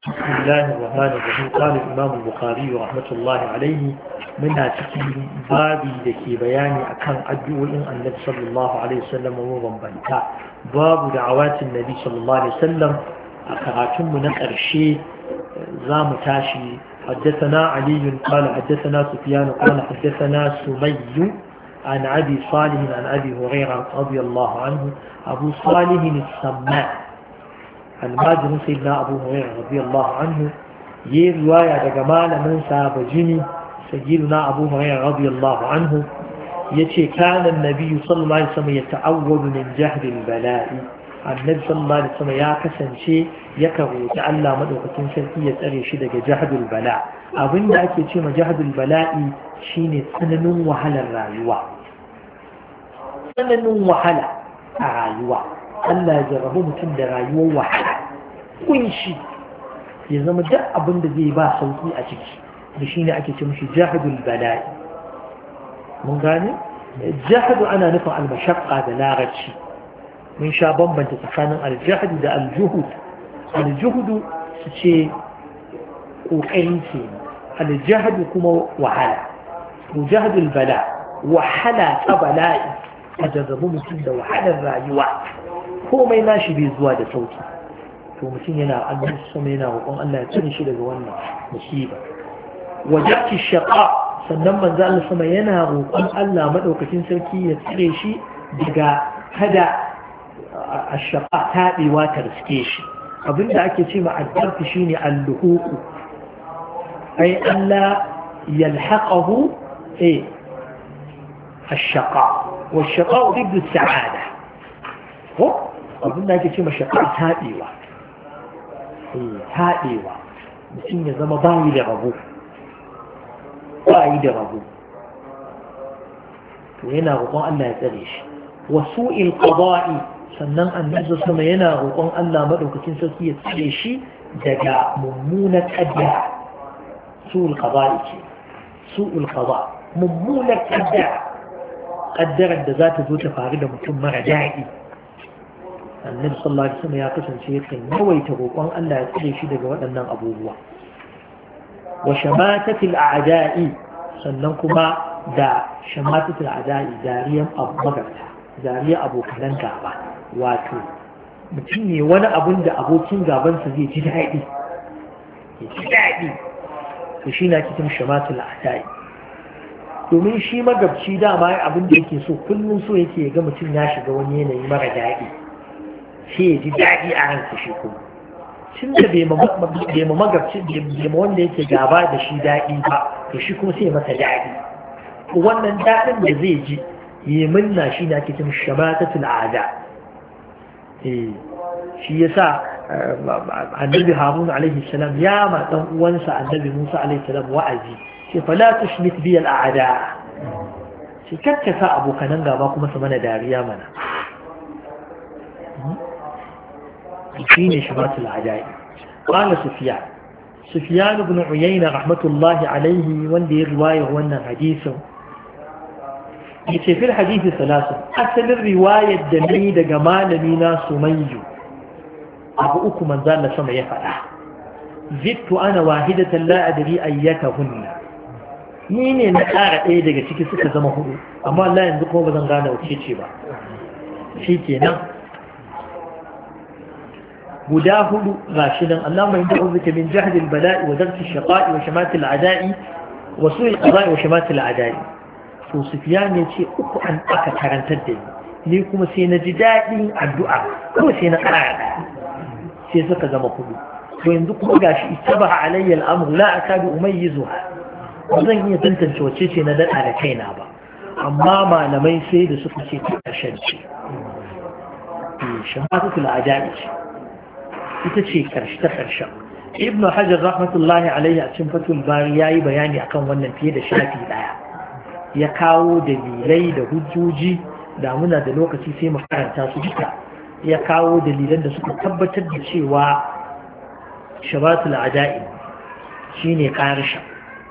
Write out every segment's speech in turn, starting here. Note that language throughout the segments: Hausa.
بسم الله الرحمن الرحيم. قال الإمام البخاري رحمة الله عليه منها تكي بابي لكي بياني أكان أدعو إن النبي صلى الله عليه وسلم ورمبنتا باب دعوات النبي صلى الله عليه وسلم أكراتم من الشيء زام تاشي. حدثنا علي قال حدثنا سفيان قال حدثنا سمي عن أبي صالح عن أبي هريرة رضي الله عنه. أبو صالح السماء الماجن سيدنا أبو هريرة رضي الله عنه يي رواية جمال من ساب جني سيدنا أبو هريرة رضي الله عنه يتي كان النبي صلى الله عليه وسلم يتعوذ من جهد البلاء. النبي صلى الله عليه وسلم يا كسن شيء يكره تعالى مدوكتين سلكية أري شدك جهد البلاء. أظن ذلك يتي جهد البلاء شيني سنن وحل الرأيوة سنن وحل الرأيوة Allah ya jarrabu mutum da rayuwar wahala kunshi ya zama duk abin da zai ba sauki a ciki da shi ne ake ce mashi jahadul bala'i. mun gane jahadu ana nufin almashaqqa da larabci mun sha bambanta tsakanin aljahadu da aljuhud. aljuhudu su ce kokari ce aljahadu kuma wahala. jahadul bala wahala ta bala'i a jarrabu mutum da wahalar rayuwa komai nashi bai zuwa da sauki to mutum yana annabi sama yana roƙon Allah ya tsare shi daga wannan musiba. wajati shaqa sannan manzo Allah sama yana roƙon Allah madaukakin sarki ya tsare shi daga kada ash-shaqa tabewa ta riske shi. abinda ake ce ma addarfi shine al-luhuq ay Allah yalhaqahu ash-shaqa wash-shaqa ضد السعادة. abin da ake ce mashaƙar taɗewa mutum ya zama bayi da rabo to yana roƙon Allah ya tsare shi. wasu ilƙaba'i sannan annabi sama yana roƙon Allah maɗaukacin sarki ya tsare shi daga mummunar ƙaddara. su'ul qada mummunar ƙaddarar da za ta zo ta faru da mutum mara daɗi. annabi sallallahu alaihi wasallam ya kasance yakan yawaita roƙon Allah ya tsare shi daga waɗannan abubuwa. wa shamatatil a'da'i sannan kuma da shamatatil a'da'i dariyan abokan gaba wato mutum ne wani abun da abokin gabansa zai ji daɗi to shi na cikin shamatul a'da'i. domin shi magabci dama abin da yake so kullum so yake ga mutum ya shiga wani yanayi mara daɗi sai ya ji daɗi a ransa shi kuma tun da bai ma magabci bai ma wanda yake gaba da shi daɗi ba to shi kuma sai masa daɗi. wannan daɗin da zai ji yi minna shi na cikin shamatatul a'da. shi yasa annabi harun alaihi salam ya ma dan uwansa annabi musa alaihi salam wa'azi sai fala tushmit bi al a'da shi kakkasa abokanan gaba kuma su mana dariya mana. shine shimatul a'da'i. qala sufyan ibn uyayna rahmatullahi alayhi wanda ya riwaya wannan hadisin yace fil hadisi salasu asalin riwayar da ni daga malami na sumayyu abu uku manzo Allah sama ya faɗa. zittu ana wahidatan la adri ayyatahunna ni ne na ƙara ɗaya daga ciki suka zama hudu amma Allah yanzu kuma ba zan gane wace ce ba. shikenan guda hudu gashi nan Allahumma inna a'udhuka min jahdi al-bala'i wa darki ash-shaqa'i wa shamati al-a'da'i wa su'i al-qada'i wa shamati al-a'da'i. to Sufyan ya ce uku an aka karantar da ni kuma sai na ji daɗin addu'a ko sai na ƙara sai suka zama hudu. to yanzu kuma gashi istabaha alayya al-amru la akadu umayyizuha ba zan iya tantance wacce ce na daɗa da kaina ba amma malamai sai da suka ce ta ƙarshen ce shamati al-a'da'i ce ita ce ta ƙarshen. ibn hajar rahmatullahi alaihi a cikin fatul bari ya yi bayani akan wannan fiye da shafi ɗaya ya kawo dalilai da hujjoji da muna da lokaci sai mu karanta su duka. ya kawo dalilan da suka tabbatar da cewa shabatul a'da'i shine ƙarshen.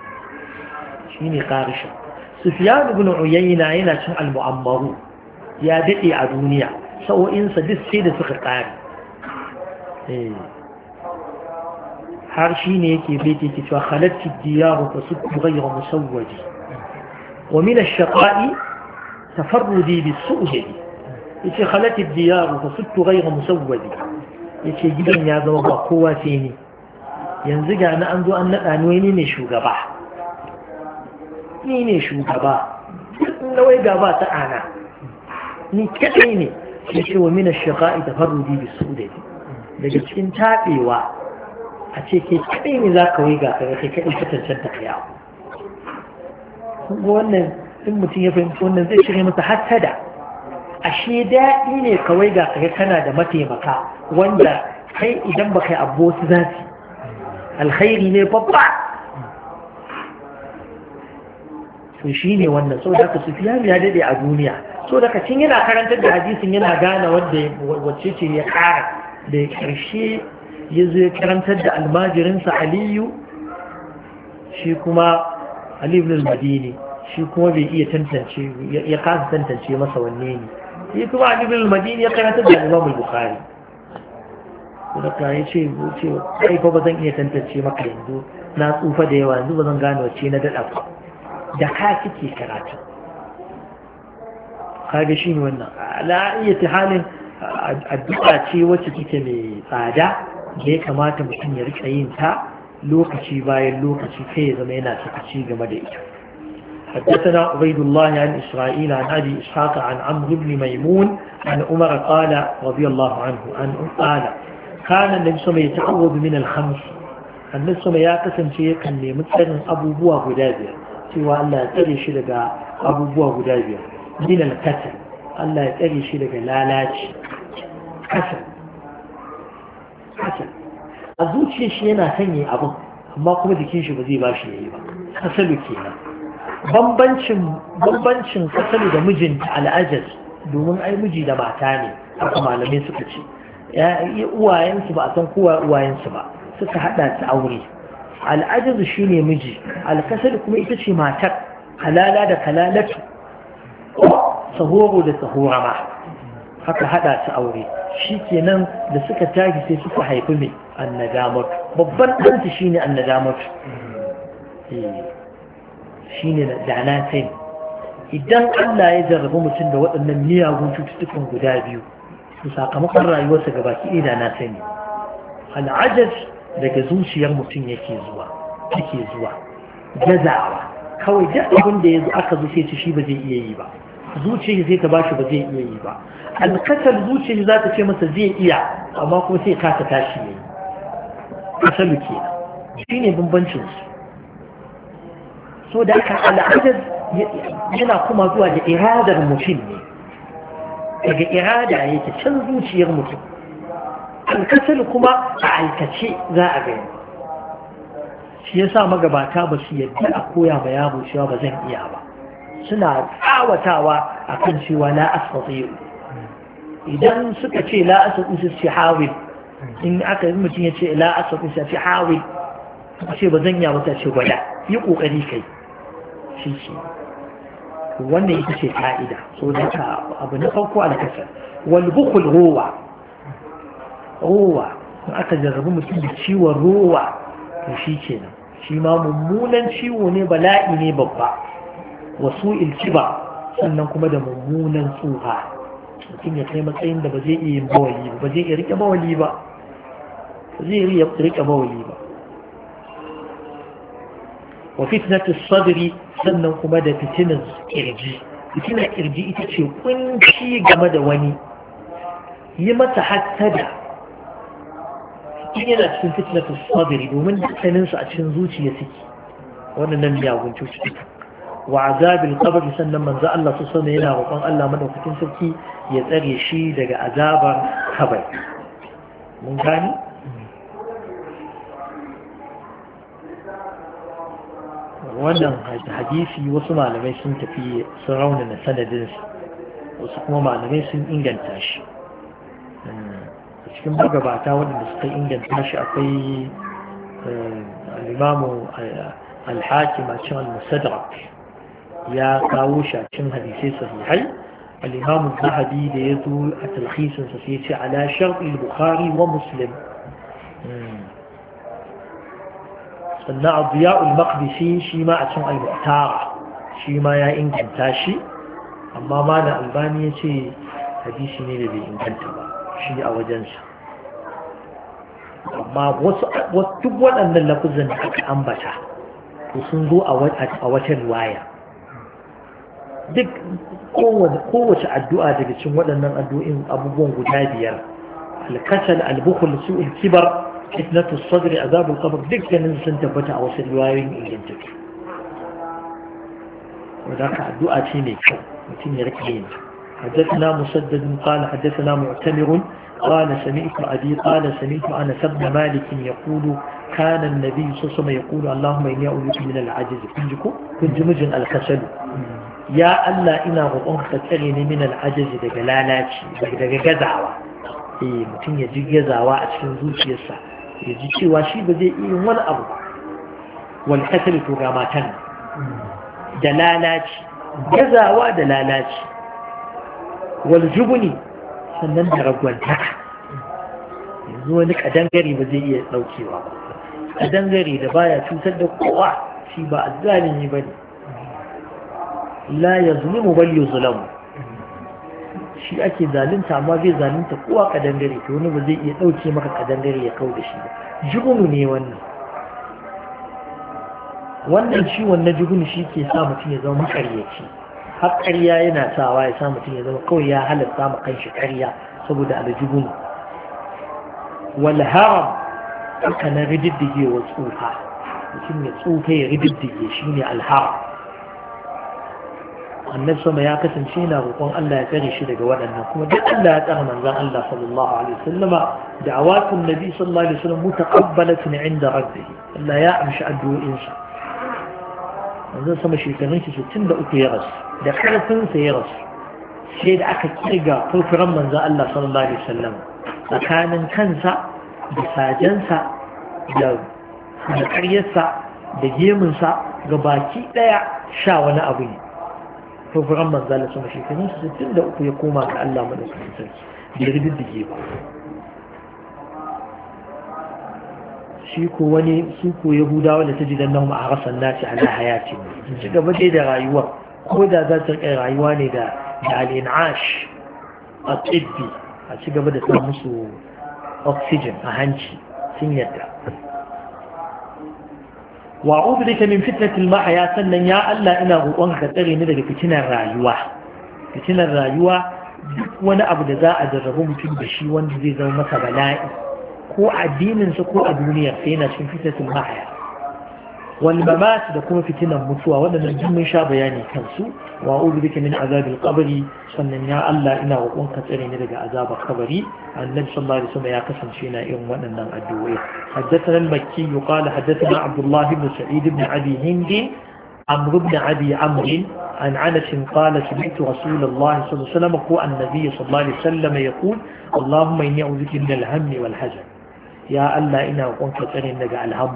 sufyan ibn uyayna yana cin al-mu'ammaru ya daɗe a duniya sa'o'insa duk sai da suka ƙare har shi ne yake baiti yake cewa khalatti diyaru fasuddu ghayra musawwadi wa min ash-shaqa'i tafarrudi bis-su'udi yace khalatti diyaru fasuddu ghayra musawwadi yace gidan ya zama ba kowa sai ni yanzu ga na an zo an nada ni ne shugaba nawai gaba ta ana ni kadai ne yace wa min ash-shaqa'i tafarrudi bis-su'udi daga cikin tabewa a ce ke kaɗai ne za ka waiga ka kai kaɗai ka cancanta ka yawo wannan in mutum ya fahimci wannan zai shirya masa hasada ashe daɗi ne ka waiga ka kana da mataimaka wanda kai idan ba kai abu wasu zafi alkhairi ne babba to shi ne wannan sau da ka Sufyan ya daɗe a duniya sau da ka cin yana karantar da hadisin yana gane wacce ce ya ƙara da ƙarshe ya zo karantar da almajirinsa Aliyu shi kuma Ali ibn al-Madini shi kuma bai iya tantance ya kasa tantance masa wanne ne shi kuma Ali ibn al-Madini ya karantar da Imam al-Bukhari da kai ce kai fa ba zan iya tantance maka yanzu na tsufa da yawa yanzu ba zan gane wacce na dada ba da ka kike karatu kage shi ne wannan la iya halin addu'a ce wacce take mai tsada da ya kamata mutum ya rika yin ta lokaci bayan lokaci kai ya zama yana sakaci game da ita حدثنا عبيد الله عن إسرائيل عن أبي إسحاق عن عمرو بن ميمون عن عمر قال رضي الله عنه قال كان النبي صلى الله عليه وسلم يتعوذ من الخمس النبي صلى الله عليه وسلم كان مثلا أبو بوا غدابيا سوى الله يتري شلق أبو بوا غدابيا من الكسل الله يتري شلق لالاج كسل a zuciya shi yana sanya abin amma kuma jikin shi ba zai ba shi yayi ba kasalu kenan bambancin kasalu da mijinta al'ajaz domin ai miji da mata ne haka malamai suka ce uwayensu ba a san kowa uwayensu ba suka hada su aure al'ajaz shine miji alkasalu kuma ita ce matar halala da kalalatu sahoro da sahora ma haka hada su aure shi kenan da suka tashi sai suka haifi mai annadamar babban ɗansu shi ne annadamar shi ne da na sai idan Allah ya jarrabi mutum da waɗannan miyagun cututtukan guda biyu su sakamakon rayuwarsa ga baki ɗaya da na sani al'ajar daga zuciyar mutum yake zuwa gazawa kawai duk abin da ya zo aka zo sai shi ba zai iya yi ba zuciyar sai ta bashi ba zai iya yi ba alkasar zuciyar za ta ce masa zai iya amma kuma sai kasa tashi ya yi kasalu ke shi ne bambancinsu so da aka al'adar yana kuma zuwa da iradar mutum ne daga irada yake can zuciyar mutum alkasar kuma a aikace za a gani shi ya sa magabata ba su yadda a koya ma yaro cewa ba zan iya ba suna tsawatawa a kan cewa la asfatiyu idan suka ce la asfatiyu su ce hawil in aka yi mutum ya ce la asfatiyu su ce hawil suka ce ba zan iya wata ce gwada yi kokari kai shi ce wannan ita ce ka'ida so da ka abu na farko alkasar wal bukul rowa in aka jarrabi mutum da ciwon rowa to shi kenan shi ma mummunan ciwo ne bala'i ne babba wasu ilkiba sannan kuma da mummunan tsufa mutum ya kai matsayin da ba zai iya yin bawali ba zai iya rike bawali ba wa fitnatu sadri sannan kuma da fitinar kirji ita ce kunci game da wani yi mata hasada in yana cikin fitnatu sadri domin dukkaninsu a cikin zuciya suke wannan miyagun cututtuka wa azabil qabr sannan manzo Allah sallallahu alaihi yana roƙon Allah madaukakin sarki ya tsare shi daga azabar kabari mun gani wannan hadisi wasu malamai sun tafi sun raunana sanadinsa wasu kuma malamai sun inganta shi a cikin magabata waɗanda suka inganta shi akwai al-imamu al-hakim a cikin al-musadrak ya kawo shi a cikin hadisai sahihai al-imamu zahabi da ya zo a talhisinsa sai ce ala shar'i al-bukhari wa muslim sannan Adiya'ul Maqdisi shi ma a cikin al-Mu'tara shi ma ya inganta shi amma malam Albani ya ce hadisi ne da bai inganta ba shi a wajensa amma duk waɗannan lafuzan da aka ambata to sun zo a wata riwaya duk kowace addu'a daga cikin waɗannan addu'in abubuwan guda biyar al-kasal al-bukhl su'ul kibar fitnatu sadri azabul qabr dukkanin sun tabbata a wasu riwayoyin ingantattu wadaka addu'a ce mai kyau mutum ya rike yin حدثنا مسدد قال حدثنا معتمر قال سمعت أبي قال سمعت أنس بن مالك يقول كان النبي صلى الله عليه وسلم يقول اللهم إني أعوذ بك من العجز كنت مجن الكسل يا الله إنا غضنك تتريني من العجز دقلالاتي دقزعوا mutum ya ji gazawa a cikin zuciyarsa ya ji cewa shi ba zai iya wani abu wal kasal to ga matan da lalaci gazawa da lalaci wal jubuni sannan da ragwantaka yanzu wani kadangare ba zai iya daukewa ba kadangare da baya cutar da kowa shi ba azzalimi bane la yazlimu bal yuzlamu shi ake zalunta amma zai zalunta kowa kadangare to wani ba zai iya dauke maka kadangare ya kau da shi ba jugunu ne wannan ciwon na jugunu shi ke sa mutum ya zama makaryaci har ƙarya yana sawa ya sa mutum ya zama kawai ya halatta ma kanshi ƙarya saboda aljugunu wal haram aka na rididdige wa tsufa mutum ya tsufa ya rididdige shine alharam annabi sama ya kasance yana roƙon Allah ya tsare shi daga waɗannan kuma duk Allah ya tsara manzon Allah sallallahu alaihi wasallama da'awatun nabi sallallahu alaihi wasallam mutaqabbalatun 'inda rabbih Allah ya amshi addu'o'insa manzon sama shekarun shi 63 ya rasu da karfin sa ya rasu sai da aka kirga furfuran manzon Allah sallallahu alaihi wasallam tsakanin kansa da sajensa da ƙaryarsa da gemunsa ga baki ɗaya sha wani abu ne furfuran manzala sama shekarun su 63 ya koma ga Allah madaukakin sarki da riddige ba shi ko wani su ko yahudawa da ta ji dan nahu a rasan nasi ala hayati sun ci gaba dai da rayuwa ko da za ta kai rayuwa ne da al-in'ash a tibbi a ci gaba da sa musu oxygen a hanci sun yadda wa'udu bika min fitnatil mahya sannan ya Allah ina roƙon ka tsare ni daga fitinar rayuwa duk wani abu da za a jarrabu mutum da shi wanda zai zama masa bala'i ko addinin sa ko a duniyar sai yana cikin fitnatil mahya wal mamat da kuma fitinar mutuwa wadannan duk mun sha bayani kansu wa'udu bika min azabil qabri sannan ya Allah ina roƙon ka tsare ni daga azabar kabari annabi sallallahu alaihi wasallam ya kasance na irin waɗannan addu'o'i حدثنا المكي قال حدثنا عبد الله بن سعيد بن أبي هند عمرو بن أبي عمرو عن عنس قال سمعت رسول الله صلى الله عليه وسلم يقول النبي صلى الله عليه وسلم يقول اللهم إني أعوذ بك من الهم والحزن يا الله إنا وقنك ترين نجع الهم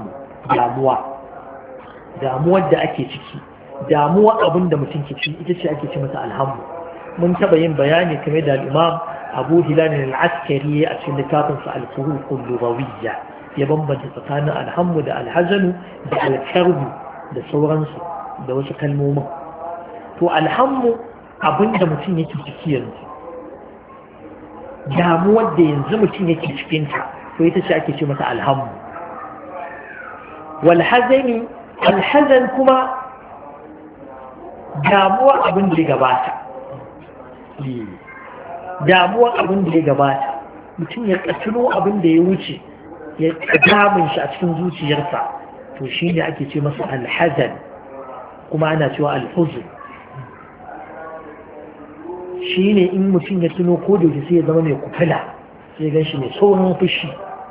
damuwa da ake ciki damuwa abin da mutum ke ciki ita ce ake ce masa alhammu mun taba yin bayani kamar da al-imam Abu Hilal al-Askari a cikin littafinsa al-Furuq al-Lughawiyya ya bambanta tsakanin alhammu da alhazanu da alkarbu da sauransu da wasu kalmomin to alhammu abinda mutum yake ciki yanzu damuwar da yanzu mutum yake cikinta to ita ce ake ce mata alhammu walhazani alhazan kuma damuwar abin da ya gabata damuwar abin da ya gabata mutum ya ƙasino abin da ya wuce ya damun shi a cikin zuciyarsa to shi ne ake ce masa alhazan kuma ana cewa alhuzun shi ne in mutum ya tuno ko da sai ya zama mai kufula sai gan shi mai saurin fushi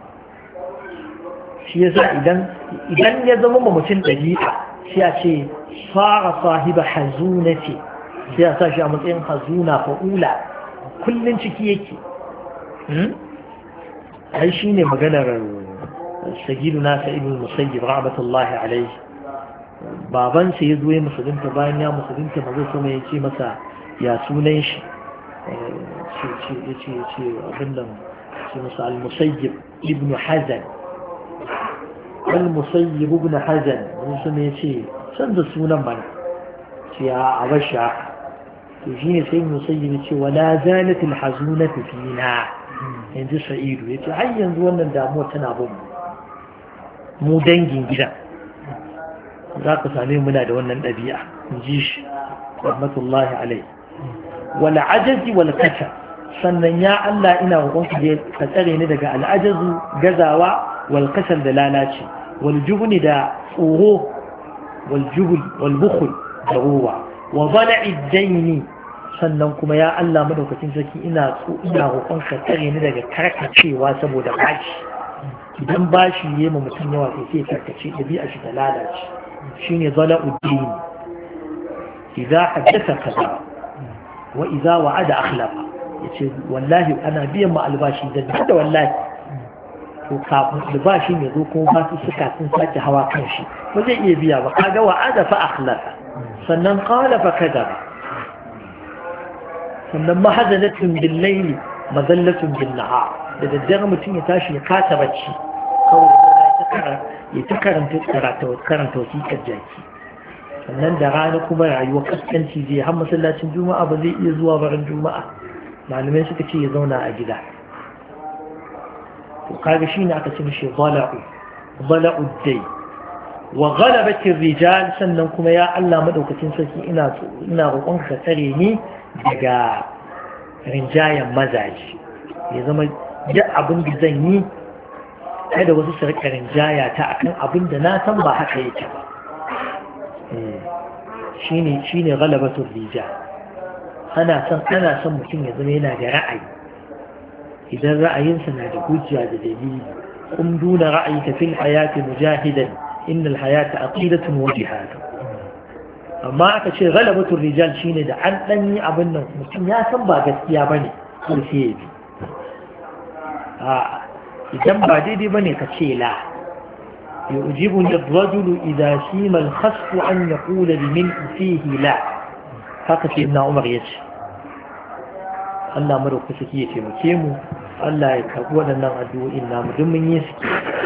shi yasa idan ya zama ma mutum ɗabi'a sai a ce fara sahiba hazunati sai a sa shi a matsayin hazuna fa'ula kullum ciki yake ai shi ne maganar sagiduna sa'id al-musayyib rahmatullahi alayhi baban sa yazo ya musulunta bayan ya musulunta mazo kuma ya ce masa ya sunan shi ce abin nan ce masa al-musayyib ibn hazan المسيب بن حزن ونسمى يشي سند سونا من يا أبشع يجيني سيد المسيب يشي ولا زالت الحزونة فينا ينزل سعيد يشي هاي ينزلون الداموة تنابون مو دنجين جدا ذاك سامي منا دوانا الأبيع نجيش رحمة الله عليه والعجز والكسل sannan ya Allah ina roƙonka da ka tsare ni daga al'ajazu gazawa wal kasal da lalaci wal jubni da tsoro wal jubul wal bukhl da ruwa wa dala'i daini sannan kuma ya Allah madaukakin sarki ina roƙonka tsare ni daga karkacewa saboda bashi idan bashi yayi ma mutum yawa sai karkace dabi'a shi da lalaci shine dala'u daini idza haddatha kaza wa idza wa'ada akhlafa yace wallahi ana biyan ma albashi da wallahi to kafin albashi ne zo kuma ba su suka sun sake hawa kan shi ba zai iya biya ba kaga wa'ada fa akhlafa sannan qala fa kadaba sannan mahazanatun bil layli mazallatun bin nahar da daddare mutum ya tashi ya kasa bacci kawai ya ta karanta wasiƙar jaki sannan da rana kuma rayuwa kaskanci zai har masallacin juma'a ba zai iya zuwa barin juma'a malamai suka ce ya zauna a gida to kaga shine aka ce mishi bala'u dai wa ghalabati rijal sannan kuma ya Allah madaukakin sarki ina roƙon ka tsare ni daga rinjayen mazaji ya zama duk abin da zan yi kada wasu su rika rinjaya ta akan abin da na san ba haka yake ba shine ghalabatu rijal ana son mutum ya zama yana da ra'ayi idan ra'ayinsa na da hujja da dalili kun duna ra'ayika fil hayati mujahidan innal hayata aqidatun wa jihad amma aka ce ghalabatul rijal shine da an dan yi abin nan mutum ya san ba gaskiya bane ko sai ya bi idan ba daidai bane ka ce la يعجبني الرجل إذا سيم الخسف أن يقول بملء فيه لا haka sai ibn Umar ya ce Allah madaukaki ya taimake mu Allah ya karbi waɗannan addu'o'in namu duk mun yi su